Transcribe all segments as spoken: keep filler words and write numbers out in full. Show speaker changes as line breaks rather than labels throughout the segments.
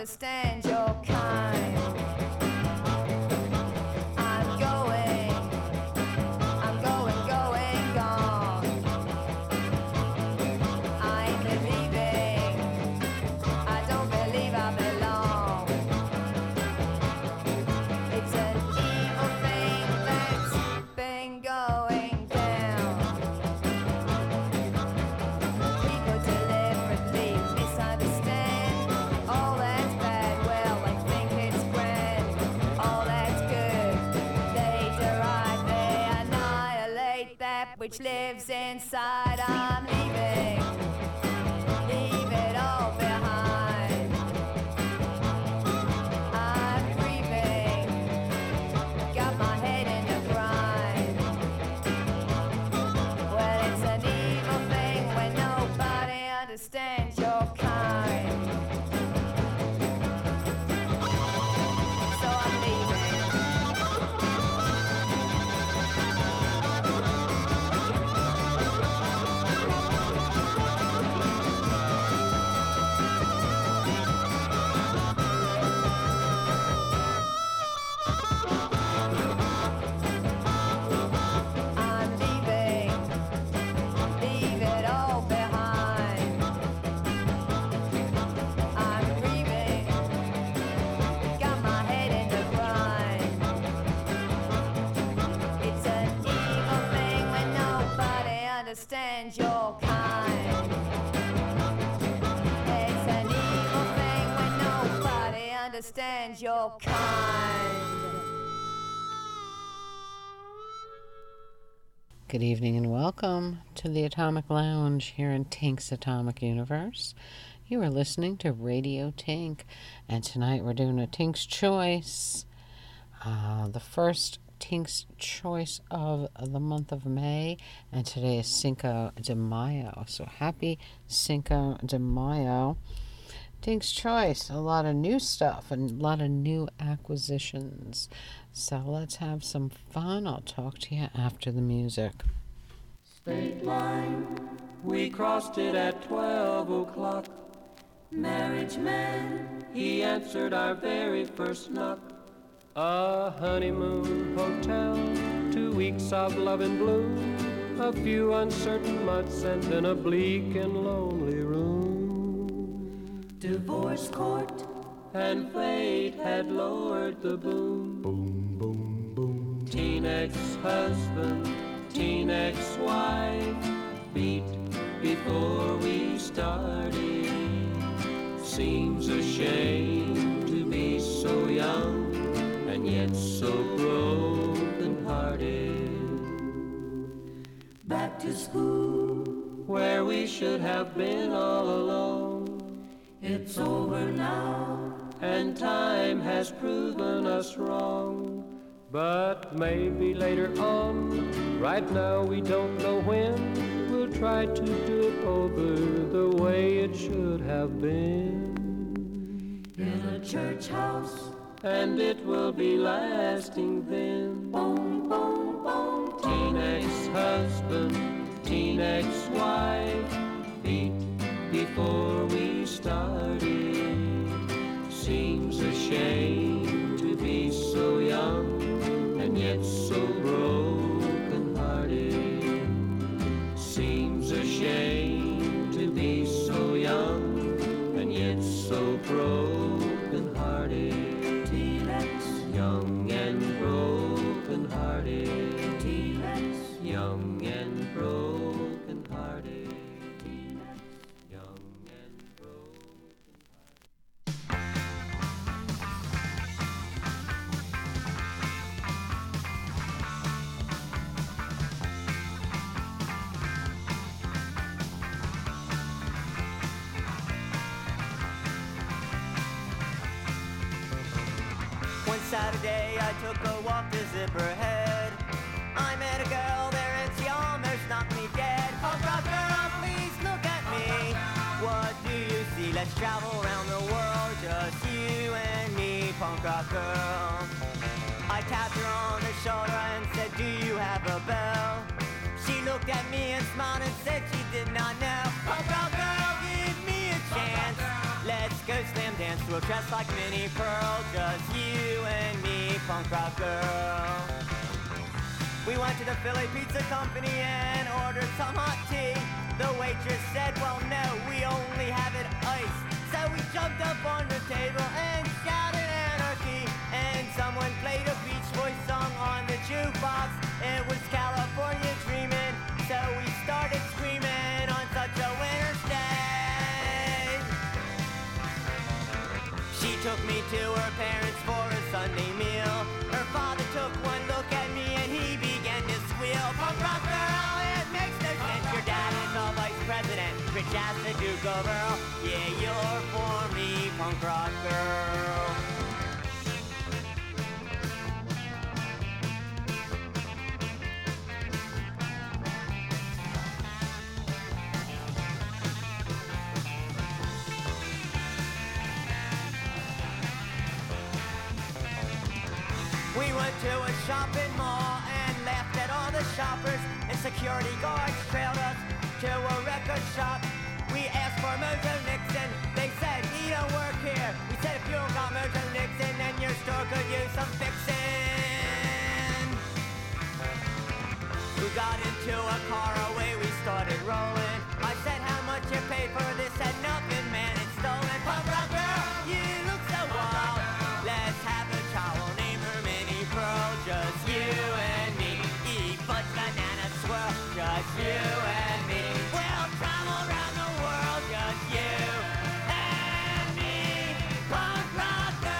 understand your kind. I'm going, I'm going, going, gone. I ain't believing, I don't believe I belong. It's an evil thing that's been going down. People deliberately misunderstand all that's bad, well, they think it's grand. All that's good, they deride, they annihilate that which lives inside. I'm leaving, leave it all behind. I'm grieving, got my head in the grind. Well, it's an evil thing when nobody understands your kind. So I'm leaving. I'm leaving, leave it all behind. I'm grieving, got my head in the grind. It's an evil thing when nobody understands your kind. It's an evil thing when nobody understands your kind.
Good evening and welcome to the Atomic Lounge here in Tink's Atomic Universe. You are listening to Radio Tink, and tonight we're doing a Tink's Choice. Uh, the first Tink's Choice of the month of May, and today is Cinco de Mayo. So happy Cinco de Mayo. Tink's Choice, a lot of new stuff and a lot of new acquisitions. So let's have some fun. I'll talk to you after the music.
State line, we crossed it at twelve o'clock. Marriage man, he answered our very first knock. A honeymoon hotel, two weeks of love and blue, a few uncertain months and then a bleak and lonely room. Divorce court, and fate had lowered the boom. Boom, boom, boom. Teen ex-husband, teen ex-wife, beat before we started. Seems a shame to be so young and yet so broken-hearted. Back to school, where we should have been all along. It's over now, and time has proven us wrong. But maybe later on, right now we don't know when, we'll try to do it over the way it should have been. In a church house, and it will be lasting then. Boom, boom, boom. Teen ex-husband, teen ex-wife, beat before we started. Seems a shame to be so young and yet so broken-hearted. Seems a shame to be so young and yet so broken-hearted. T-Lex, young and broken-hearted. T-Lex, young and broken-hearted. T-Lex, young and
One Saturday I took a walk to Zipperhead. I met a girl there and she almost knocked me dead. Punk rock girl, please look at me. What do you see? Let's travel around the world, just you and me, punk rock girl. I tapped her on the shoulder and said, do you have a bell? She looked at me and smiled and said she did not know. Punk rock girl, give me a chance. Let's go slam dance dance real dressed like Minnie Pearl, just you and me, punk rock girl. We went to the Philly Pizza Company and ordered some hot tea. The waitress said, well no, we only have it iced. So we jumped up on the table and shouted anarchy. And someone played a Beach Boys song on the jukebox. It was California Dreamin', so we started screaming on such a winter's day. She took me to her parents for a Sunday meal. Her father took one look at me and he began to squeal. Punk rock girl, it makes no sense. Your dad is the vice president, rich as the Duke of Earl. Yeah, you're for me, punk rock girl. We went to a shopping mall and laughed at all the shoppers, and security guards trailed us to a record shop. We asked for Mojo Nixon, they said he don't work here. We said if you don't got Mojo Nixon, then your store could use some fixing. We got into a car, away we started rolling. I said how much you paid for this, said nothing, man, it's stolen. Punk rock girl, you look so wild, let's have a trowel, name her Minnie Pearl. Just you and me, eat fudge, banana, swirl. Just you and me, we'll travel around the world. Just you and me, punk rock girl.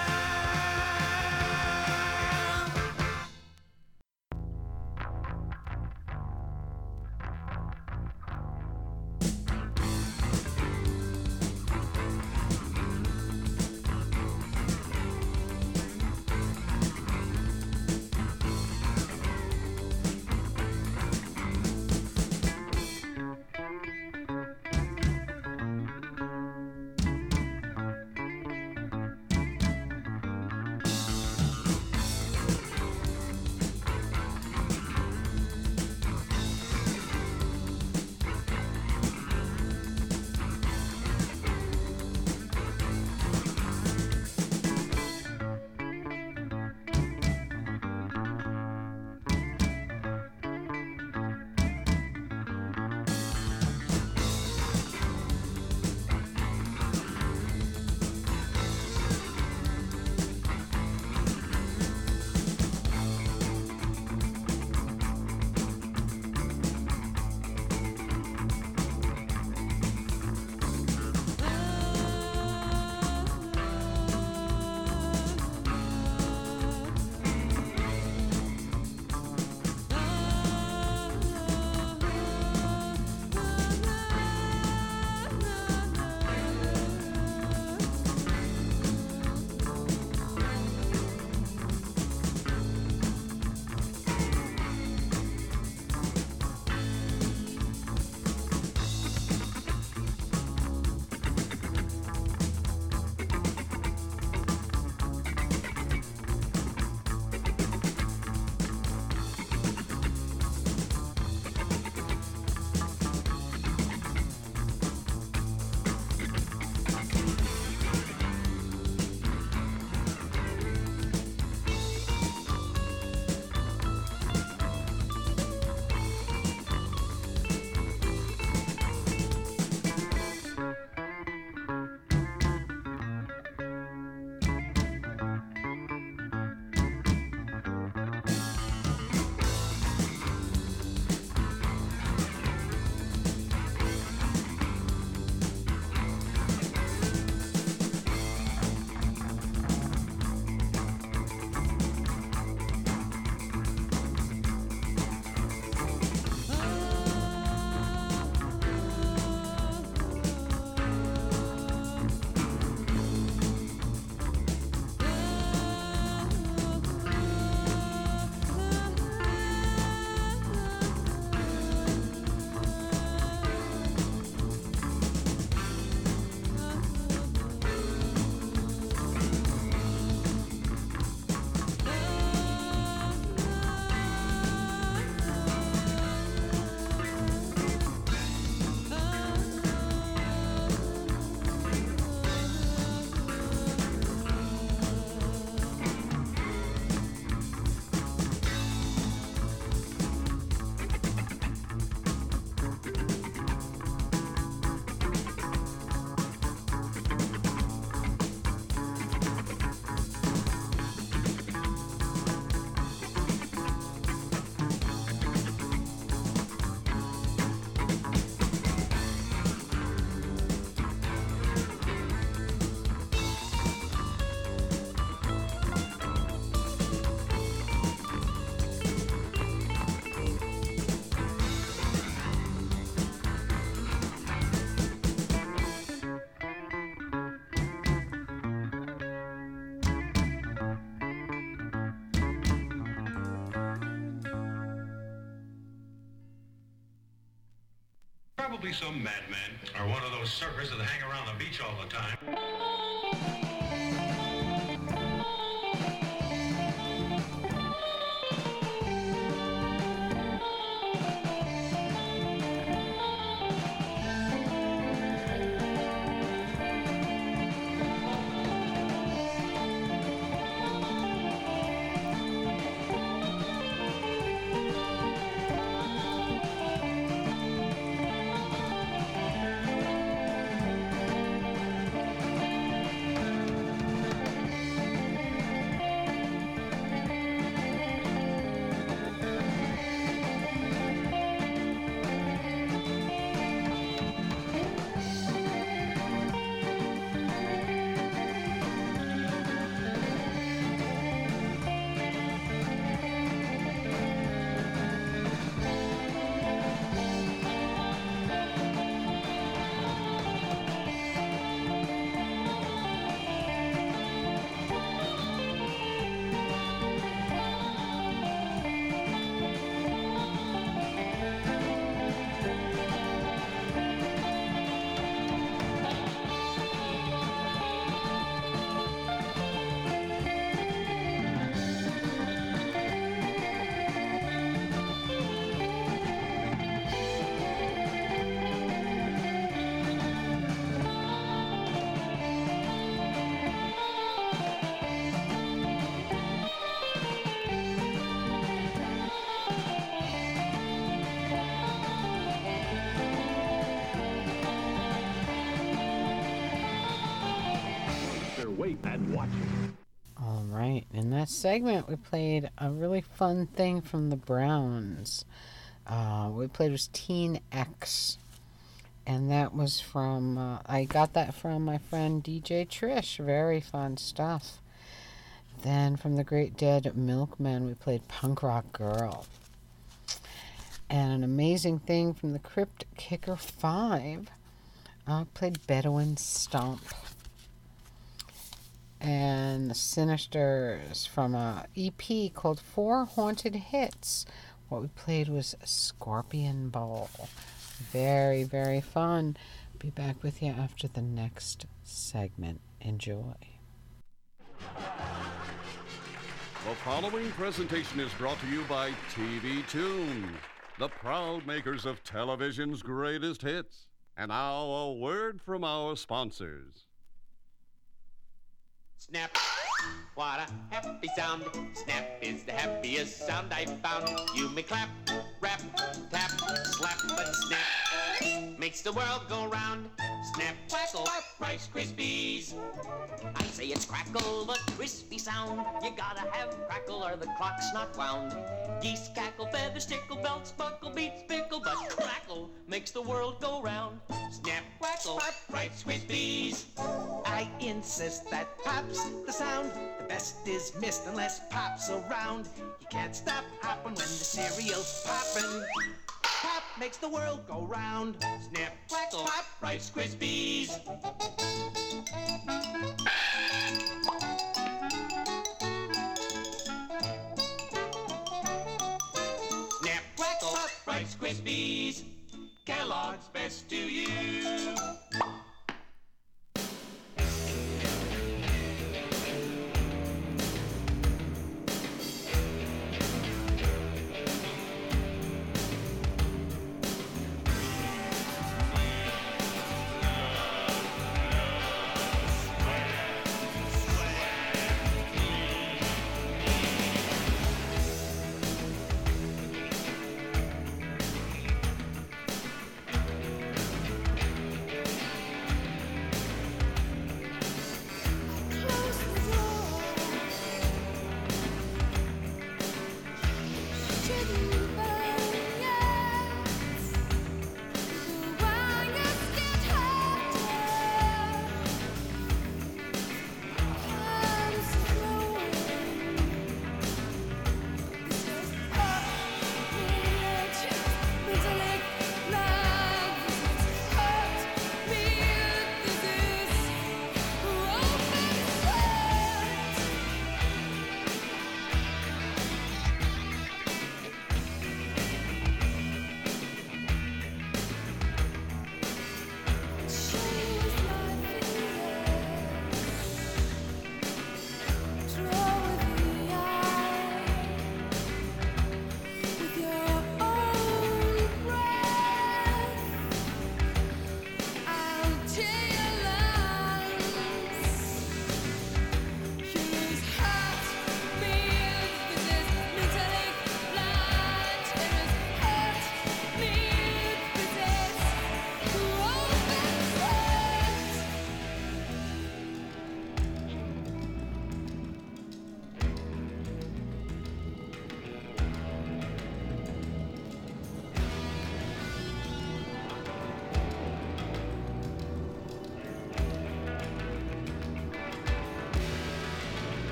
Probably some madman or one of those surfers that hang around the beach all the time.
Wait and watch.
All right. In that segment, we played a really fun thing from the Browns. Uh, we played was Teen X. And that was from, uh, I got that from my friend D J Trish. Very fun stuff. Then from the Great Dead Milkmen, we played Punk Rock Girl. And an amazing thing from the Crypt Kicker five, uh, played Bedouin Stomp. And the Sinisters from a E P called Four Haunted Hits. What we played was Scorpion Bowl. Very, very fun. Be back with you after the next segment. Enjoy.
The following presentation is brought to you by T V Tunes, the proud makers of television's greatest hits. And now a word from our sponsors.
Snap, what a happy sound. Snap is the happiest sound I've found. You may clap, rap, tap, slap, but snap makes the world go round. Snap, crackle, Rice Krispies. I say it's crackle, the crispy sound. You gotta have crackle or the clock's not wound. Geese cackle, feathers tickle, belts buckle, beats pickle, but crackle makes the world go round. Snap, crackle, Rice Krispies. I insist that pop's the sound. The best is missed unless pop's around. You can't stop hopping when the cereal's poppin'. Pop makes the world go round. Snap, crackle, pop, Rice Krispies. Snap, crackle, pop, Rice Krispies. Kellogg's best to you.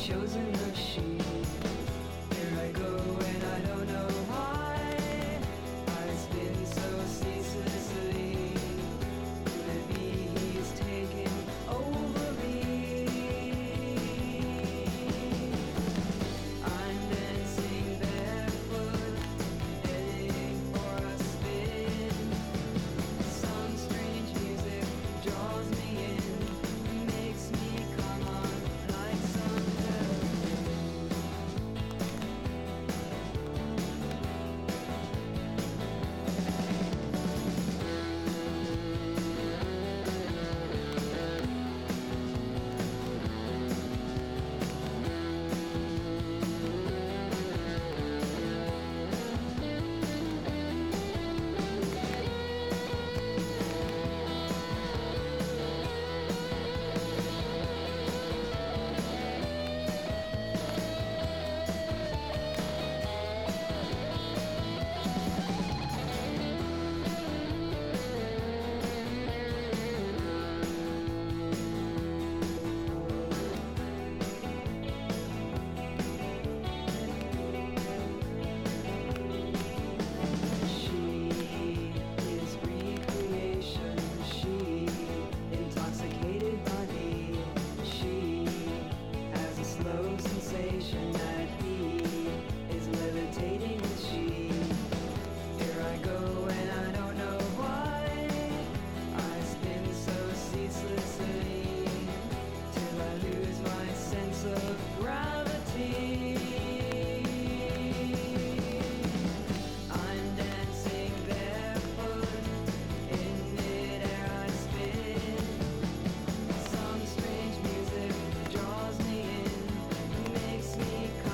chosen a she. Here I go and I don't know why. I spin so ceaselessly. Could it be he's taking over me? I'm dancing barefoot, heading for a spin. Some strange music draws me in, makes me come on like some She is recreation, she intoxicated body. She has a slow sensation that he is levitating with she. Here I go and I don't know why. I spin so ceaselessly till I lose my sense of gravity. I'm dancing barefoot, in midair I spin. Some strange music draws me in, makes me come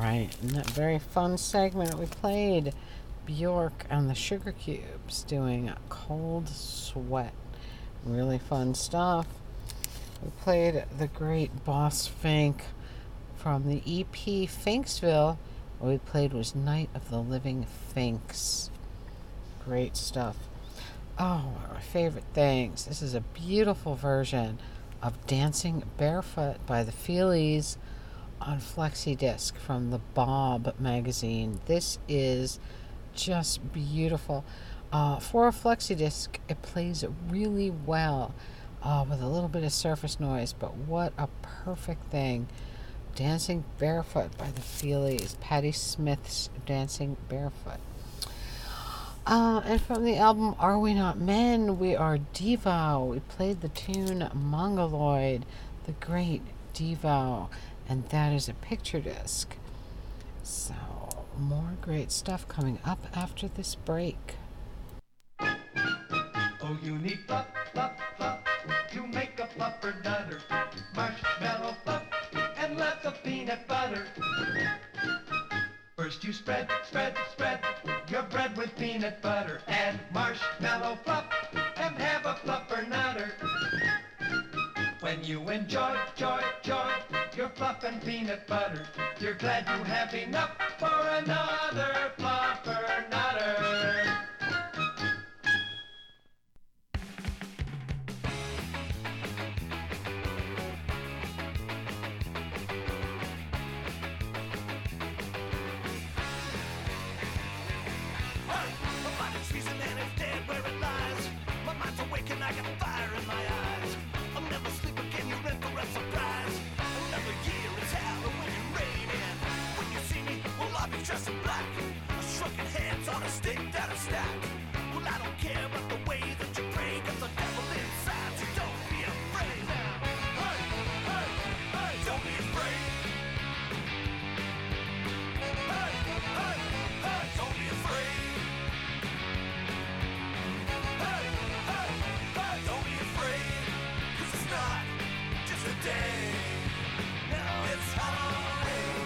right. In that very fun segment, we played Bjork and the Sugar Cubes doing Cold Sweat. Really fun stuff. We played the great Boss Fink from the E P Finksville. What we played was Night of the Living Finks. Great stuff. Oh, one of my favorite things. This is a beautiful version of Dancing Barefoot by the Feelies on Flexi Disc from the Bob magazine. This is just beautiful. Uh, for a Flexi Disc, it plays really well uh, with a little bit of surface noise, but what a perfect thing. Dancing Barefoot by the Feelies, Patti Smith's Dancing Barefoot. Uh, and from the album Are We Not Men, we are Devo. We played the tune Mongoloid, the great Devo, and that is a picture disc. So, more great stuff coming up after this break.
Oh, you need fluff, fluff, fluff to make a fluffer nutter. Marshmallow fluff and lots of peanut butter. First you spread, spread, spread your bread with peanut butter and marshmallow fluff and have a fluffer nutter. When you enjoy, joy, joy your fluff and peanut butter, you're glad you have enough for another fluffer nutter.
I got fire in my eyes. I'll never sleep again, you're in for a surprise. Another year is Halloween and raining. When you see me, well, I'll be dressed in black. A shrunken hands on a stick that are stacked. Well, I don't care about the way that you pray, cause the devil inside, so don't be afraid. Hey, hey, hey, don't be afraid. Hey, hey, hey, don't be afraid. Hey, hey. Don't be afraid, cause it's not just a day. No, it's Halloween.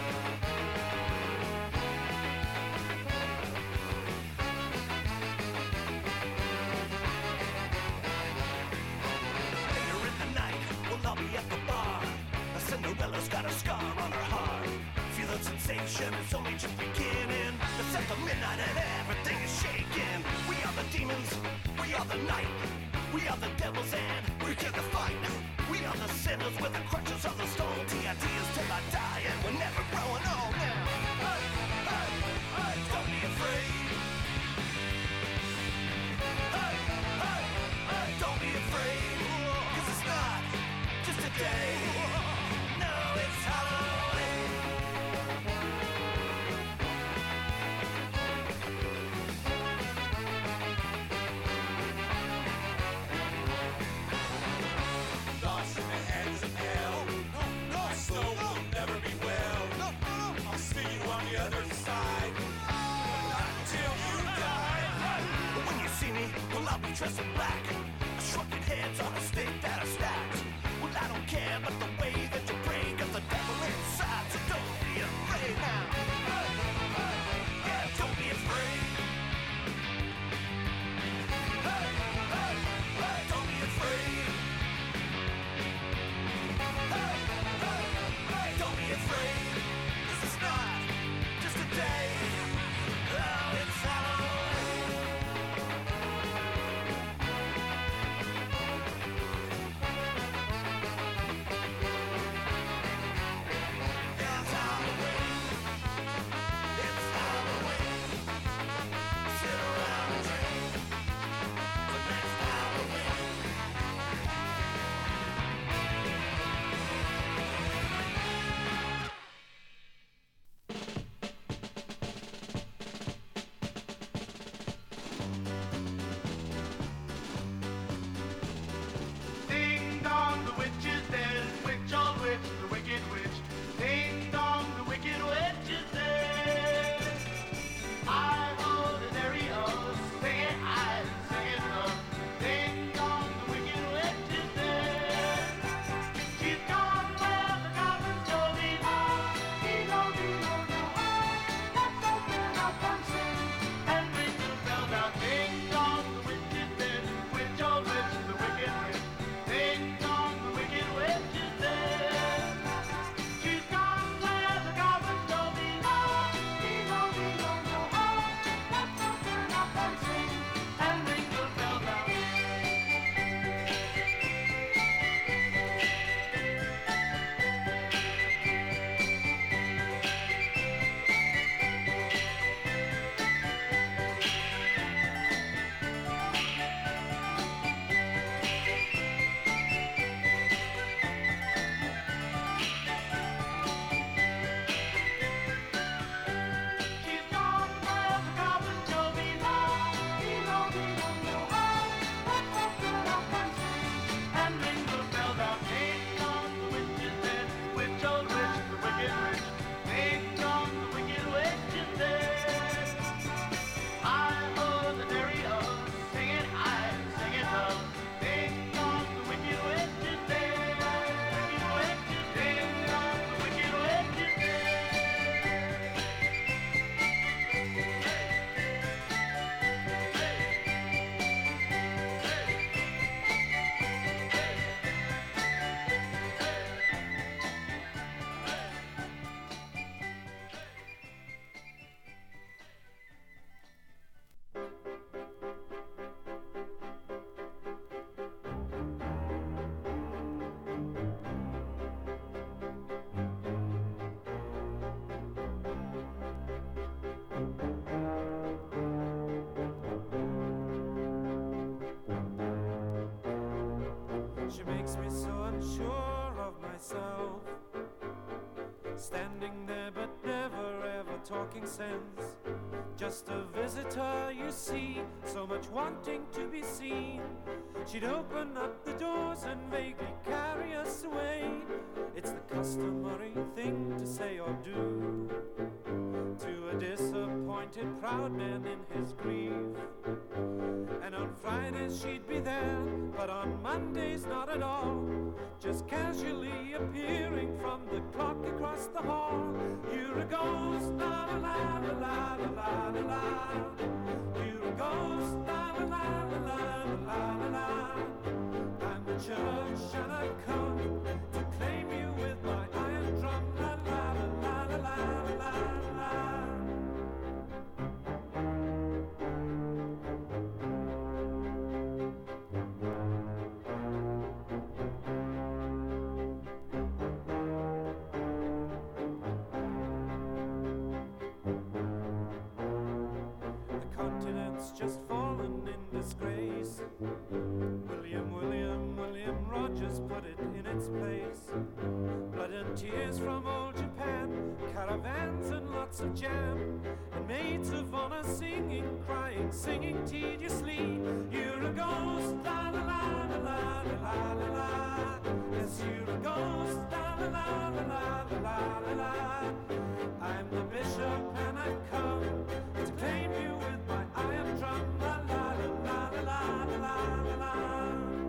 Later in the night, well, I'll be at the bar. A Cinderella's got a scar on her heart. Feel the sensation, it's only just beginning. It's at the midnight and everything is shaking. We are the demons, we are the night. We are the devils and we're here to fight. We are the sinners with the crutches of the stone. T I D is till I die and we're never growing old now. Hey, hey, hey, don't be afraid. Hey, hey, hey, don't be afraid. Cause it's not just a day. No, it's Halloween. Lost in the hands of hell. My soul will never be well. I'll see you on the other side. Not until you die. But when you see me, well, I'll be dressed in black. A shrunken heads on a stick that are stacked. Well, I don't care about the way that you pray, cause the devil inside, so don't be afraid now. Hey, hey, yeah, don't be afraid. Hey, hey, hey, don't be afraid. Hey, hey, hey, don't be afraid. This is not just a day. Oh, it's Halloween.
talking sense. Just a visitor, you see, so much wanting to be seen. She'd open up the doors and vaguely carry us away. It's the customary thing to say or do to a disappointed proud man in his grief. And on Fridays she'd be there, but on Mondays not at all, just casually appearing from the clock across the hall. You're a ghost, la la la la la la la la. You're a ghost, la la la la la la la la. I'm the church and I've come to claim you with my iron drum, la la la la la la la la. Just fallen in disgrace. William, William, William Rogers put it in its place. Blood and tears from old Japan, caravans and lots of jam, and maids of honor singing, crying, singing tediously. You're a ghost, la la la la la la la la. Yes, you're a ghost, la la la la la la la la. I'm the bishop and I've come to claim you with my iron drum, la la la la la la la la.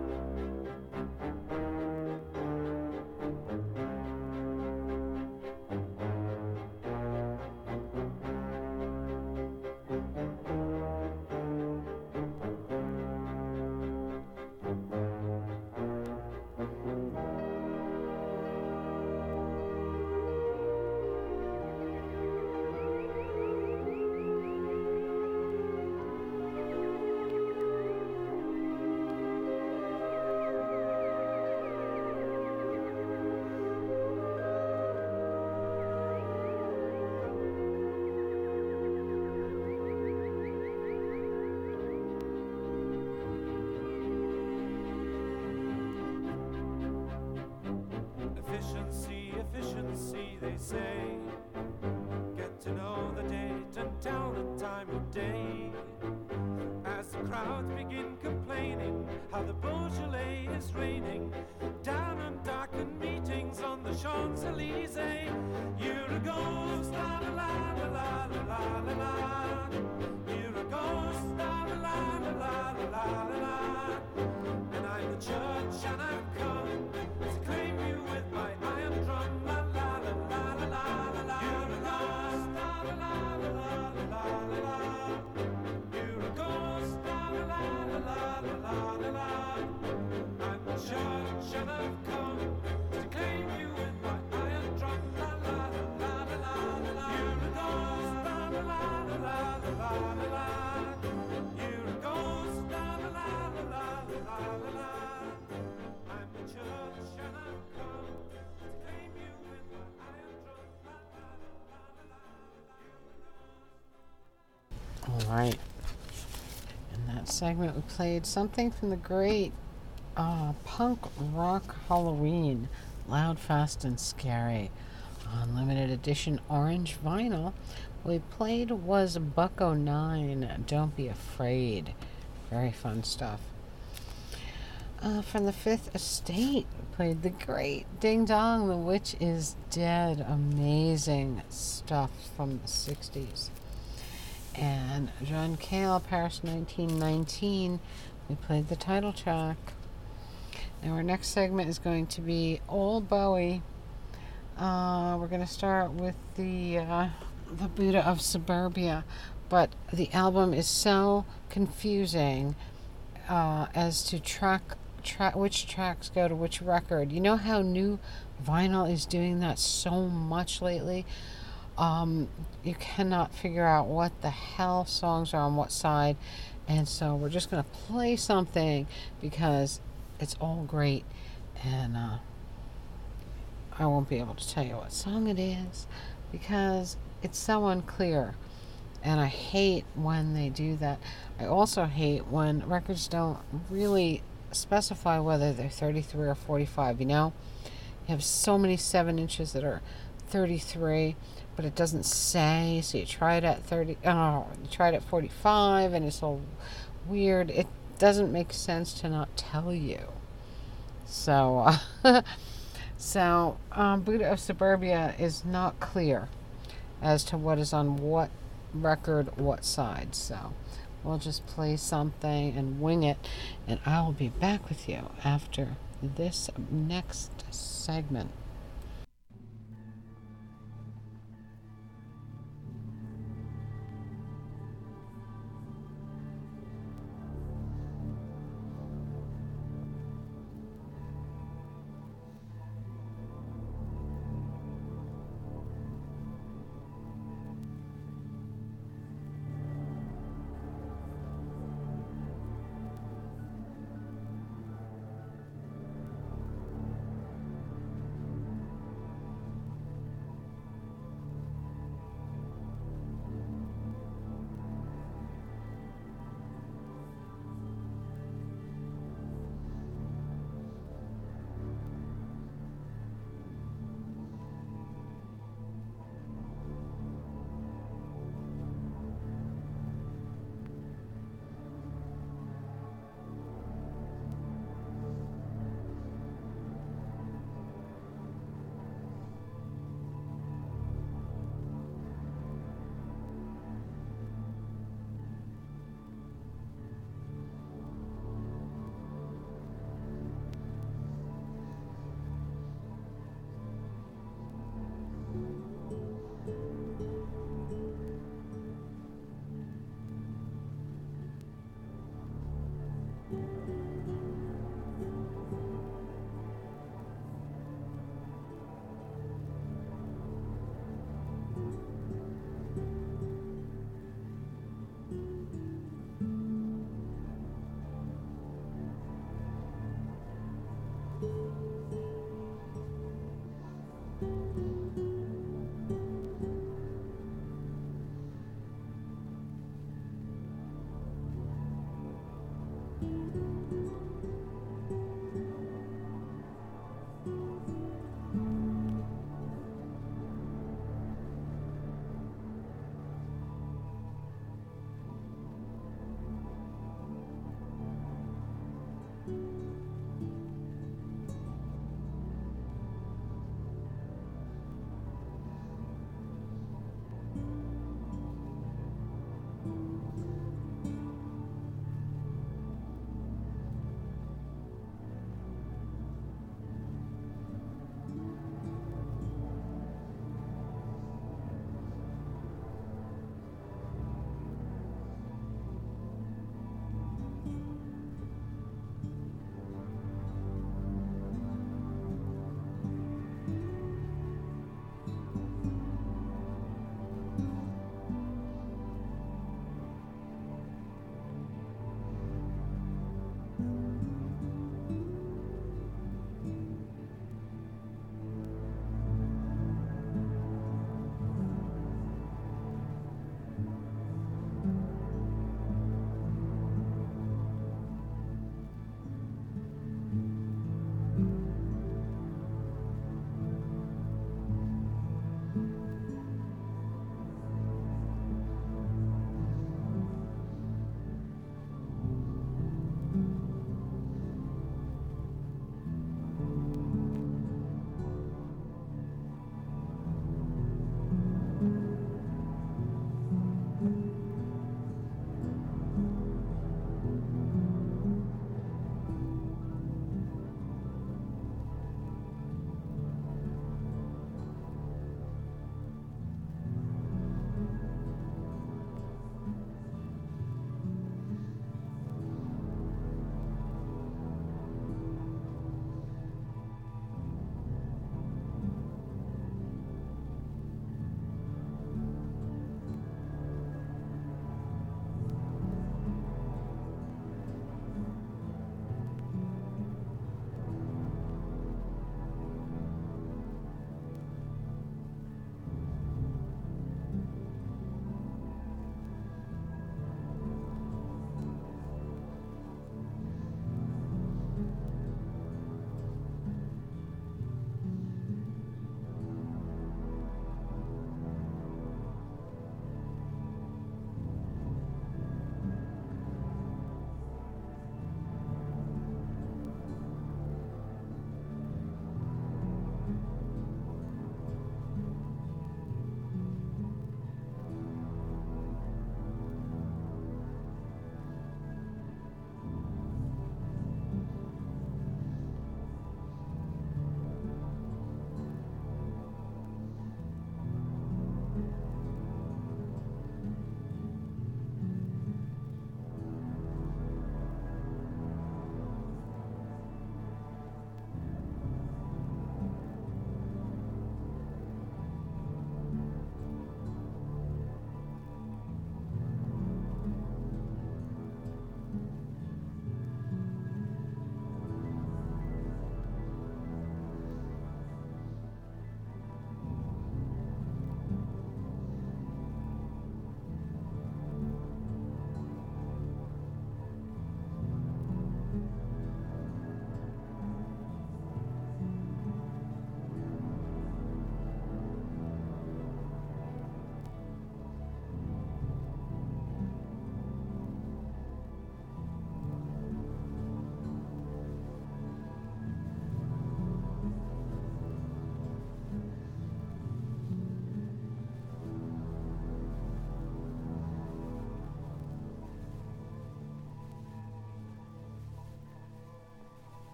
Efficiency, efficiency, they say. Get to know the date and tell the time of day. As the crowds begin complaining how the Beaujolais is raining down on darkened meetings on the Champs-Elysees. You're a ghost, la la la la la la la la. You're a ghost, la la la la la la la la. And I'm the church and I've come to claim you with my iron drum, la la la la la la la. You're a ghost, la la la la la la la. You're a ghost, la la la la la la la. I'm the church and I've come to claim you with my iron drum, la la la la la la. You're a ghost, la la la la la la la. You're a ghost, la la la la la la la. I'm the church and I've come to claim you with my iron drum, la la la la la.
All right. In that segment, we played something from the great uh, punk rock Halloween, Loud, Fast, and Scary, on limited edition orange vinyl. What we played was Bucko nine, Don't Be Afraid. Very fun stuff. Uh, from the Fifth Estate, we played the great Ding Dong, The Witch is Dead. Amazing stuff from the sixties. And John Cale, Paris nineteen nineteen, we played the title track. Now our next segment is going to be Old Bowie. Uh, we're going to start with the uh, the Buddha of Suburbia, but the album is so confusing uh, as to track tra- which tracks go to which record. You know how new vinyl is doing that so much lately? Um, you cannot figure out what the hell songs are on what side, and so we're just going to play something because it's all great, and uh, I won't be able to tell you what song it is because it's so unclear, and I hate when they do that. I also hate when records don't really specify whether they're thirty-three or forty-five, you know? You have so many seven inches that are thirty-three, but it doesn't say. So you try it at thirty. Oh, you try it at forty-five, and it's all weird. It doesn't make sense to not tell you. So, uh, so um, Buddha of Suburbia is not clear as to what is on what record, what side. So we'll just play something and wing it, and I will be back with you after this next segment.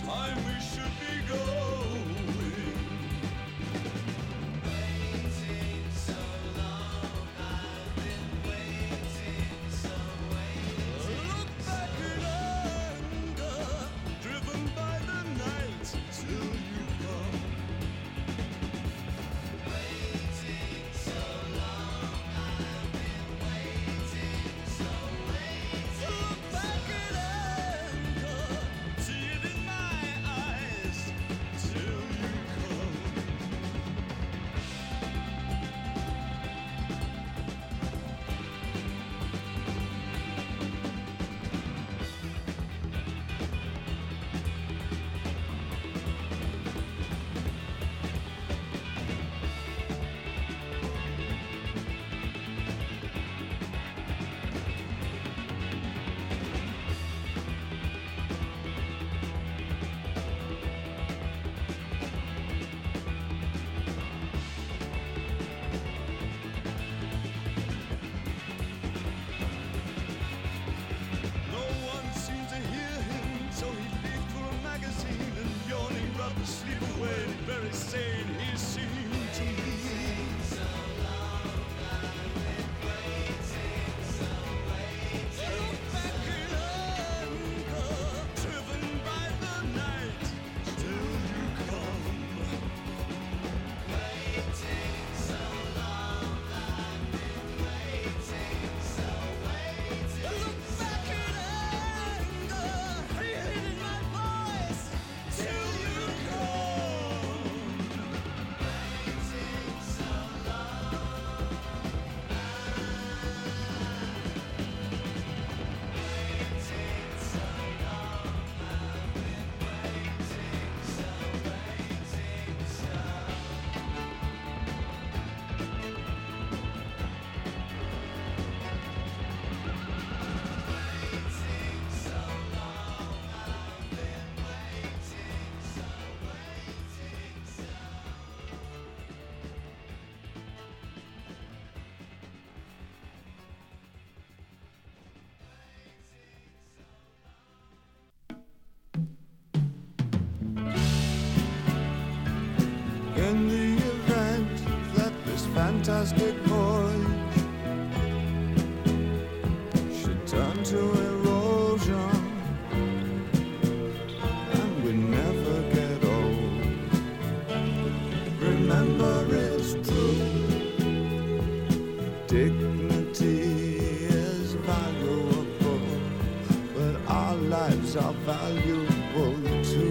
time we should be going. Waiting so long, I've been waiting, so waiting. Look back in anger, driven by the night till you come. Waiting so long, I've been waiting, so waiting. Look back in anger, see it in my eyes till you come. No one seemed to hear him, so he leafed through a magazine and yawning rubbed the sleep away. Very sane he seemed to me. Look back in anger, driven by the night till you come. Waiting so long, I've been waiting, so waiting. Look back in anger, feel it in my voice till you come. Waiting so long. Waiting so long, I've been waiting, so waiting, so. Waiting so long, I've been waiting, so waiting, so. In the event that this fantastic voyage should turn to erosion and we never get old, remember it's true. Dignity is valuable, but our lives are valuable too.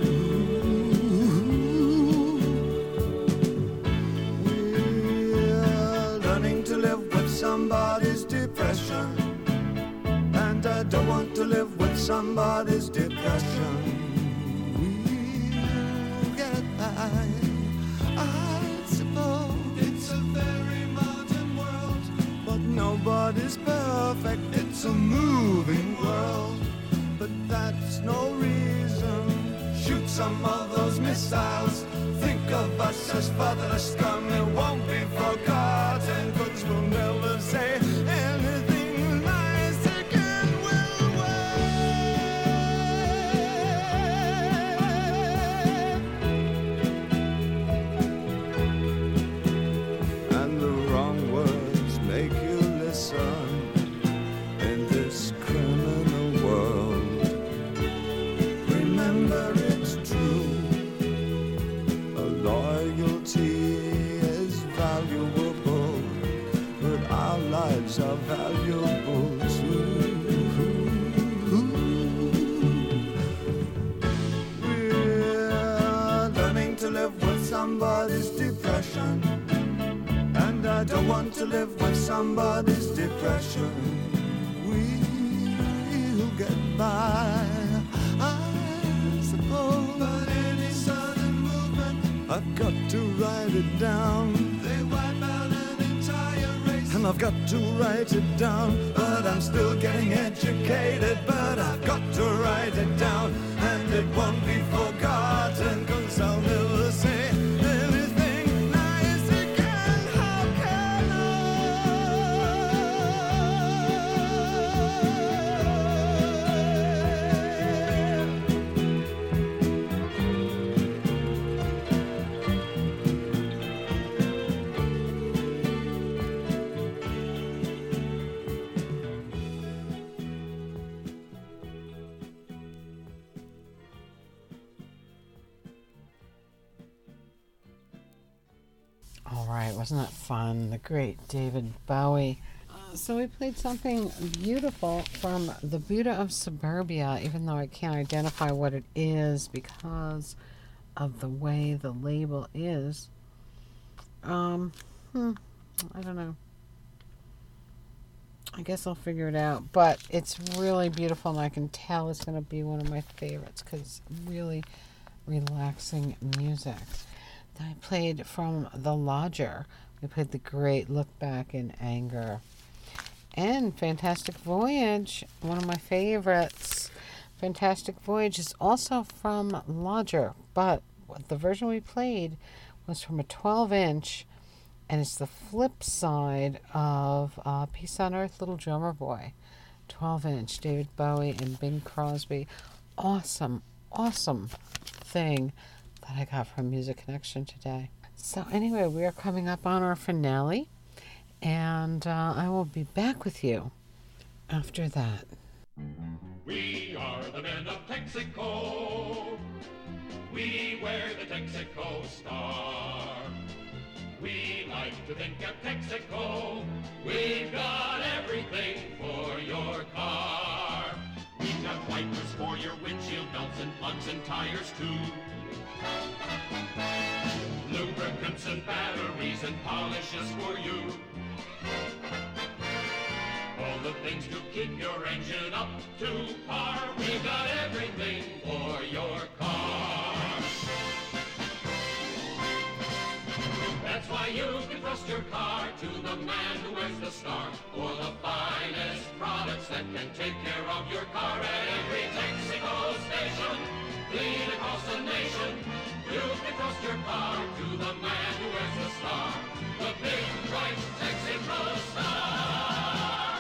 We're learning to live with somebody's depression, and I don't want to live with somebody's depression. We'll get by, I suppose. It's a very modern world, but nobody's perfect. It's a moving world, but that's no reason. Shoot some of those missiles. Think of us as fatherless scum. It won't be forgotten, 'cause we'll never say anything nice again. We'll wait. And the wrong words make you listen in this criminal world. Remember it's true. Loyalty is valuable, but our lives are valuable too. We're learning to live with somebody's depression, and I don't want to live with somebody's depression. We'll get by, I suppose. But any sudden movement, I've got to write it down. They wipe out an entire race, and I've got to write it down. But I'm still getting educated, but I've got to write it down. And it won't be forgotten, 'cause I'll never say anything nice again. How can I?
All right, wasn't that fun? The great David Bowie. Uh, so we played something beautiful from the Buddha of Suburbia, even though I can't identify what it is because of the way the label is. Um, hmm, I don't know. I guess I'll figure it out. But it's really beautiful, and I can tell it's going to be one of my favorites because it's really relaxing music. Then I played from The Lodger. We played the great Look Back in Anger. And Fantastic Voyage, one of my favorites. Fantastic Voyage is also from Lodger, but the version we played was from a twelve inch, and it's the flip side of uh, Peace on Earth, Little Drummer Boy. twelve inch, David Bowie and Bing Crosby. Awesome, awesome thing that I got from Music Connection today. So anyway, we are coming up on our finale, and uh, I will be back with you after that.
We are the men of Texaco. We wear the Texaco star. We like to think of Texaco. We've got everything for your car. We've got wipers for your windshield, belts and plugs and tires too. Lubricants and batteries and polishes for you. All the things to keep your engine up to par. We've got everything for your car. That's why you can trust your car to the man who wears the star. For the finest products that can take care of your car at every Texaco station. Clean across the nation. You can trust your car to the man who wears the star. The big bright Texaco star.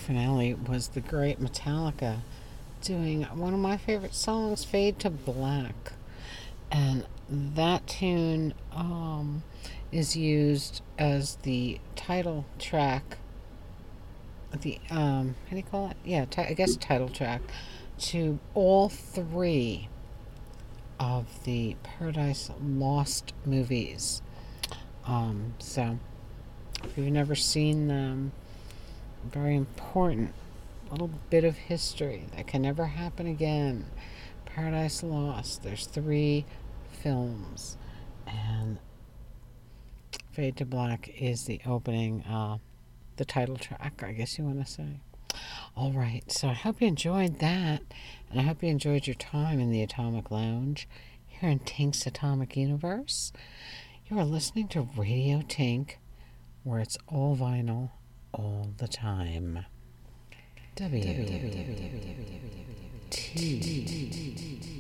finale was the great Metallica doing one of my favorite songs, Fade to Black. And that tune um, is used as the title track, the, um, how do you call it? Yeah, ti- I guess title track to all three of the Paradise Lost movies. Um, so, if you've never seen them, very important little bit of history that can never happen again. Paradise Lost. There's three films, and Fade to Black is the opening, uh, the title track, I guess you want to say. All right, so I hope you enjoyed that, and I hope you enjoyed your time in the Atomic Lounge here in Tink's Atomic Universe. You are listening to Radio Tink, where it's all vinyl all the time. W T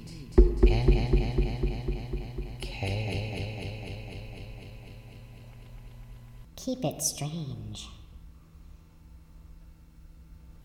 N K.
Keep it strange.